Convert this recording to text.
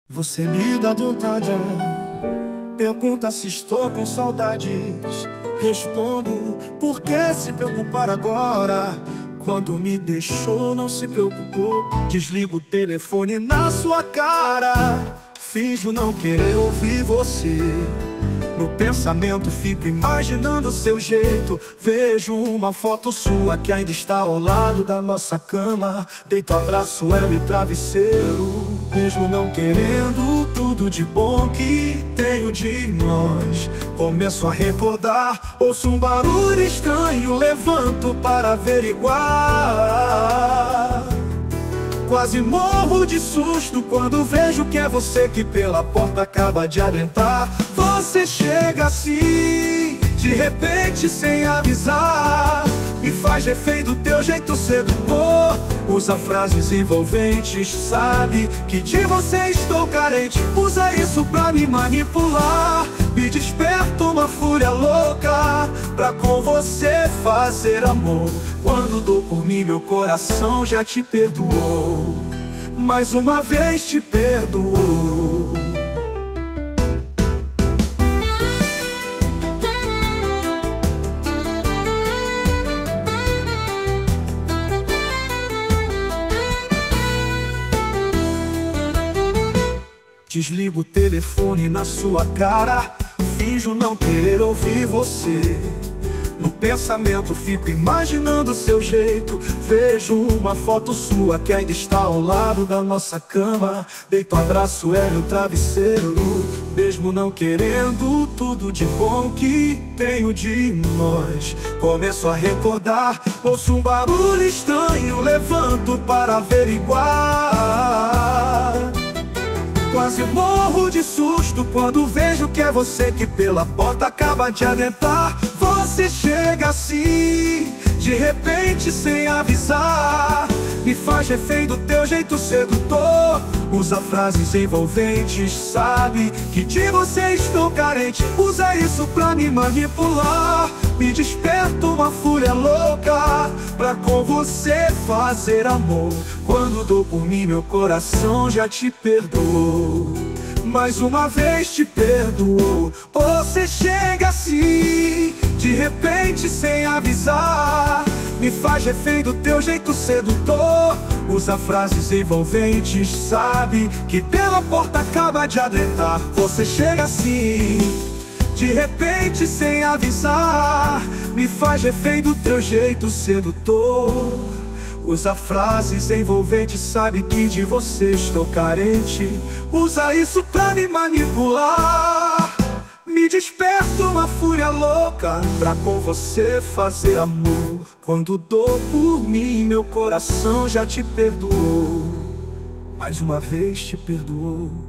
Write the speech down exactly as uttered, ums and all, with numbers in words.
Você me dá vontade, pergunta se estou com saudades. Respondo, por que se preocupar agora? Quando me deixou, não se preocupou. Desligo o telefone na sua cara. Finjo não querer ouvir você. No pensamento fico imaginando seu jeito. Vejo uma foto sua que ainda está ao lado da nossa cama. Deito, abraço ela e travesseiro. Mesmo não querendo tudo de bom que tenho de nós, começo a recordar. Ouço um barulho estranho, levanto para averiguar. Quase morro de susto quando vejo que é você que pela porta acaba de adentrar. Você chega assim, de repente sem avisar. Me faz refém do teu jeito sedutor. Usa frases envolventes, sabe que de você estou carente. Usa isso pra me manipular. Me desperta uma fúria louca pra com você fazer amor. Quando dou por mim, meu coração já te perdoou. Mais uma vez te perdoou. Desligo o telefone na sua cara. Finjo não querer ouvir você. No pensamento fico imaginando seu jeito. Vejo uma foto sua que ainda está ao lado da nossa cama. Deito, abraço ela e o travesseiro. Mesmo não querendo tudo de bom que tenho de nós, começo a recordar. Ouço um barulho estranho, levanto para averiguar. Quase morro de susto quando vejo que é você que pela porta acaba de adentrar. Você chega assim, de repente sem avisar. Me faz refém do teu jeito sedutor. Usa frases envolventes, sabe que de você estou carente. Usa isso pra me manipular. Me desperta uma fúria louca pra com você fazer amor. Quando dou por mim, meu coração já te perdoou. Mais uma vez te perdoou. Você chega assim, de repente sem avisar. Me faz refém do teu jeito sedutor. Usa frases envolventes, sabe que pela porta acaba de adentrar. Você chega assim, de repente sem avisar. Me faz refém do teu jeito sedutor. Usa frases envolventes, sabe que de você estou carente. Usa isso pra me manipular. Me desperta uma fúria louca pra com você fazer amor. Quando dou por mim, meu coração já te perdoou. Mais uma vez te perdoou.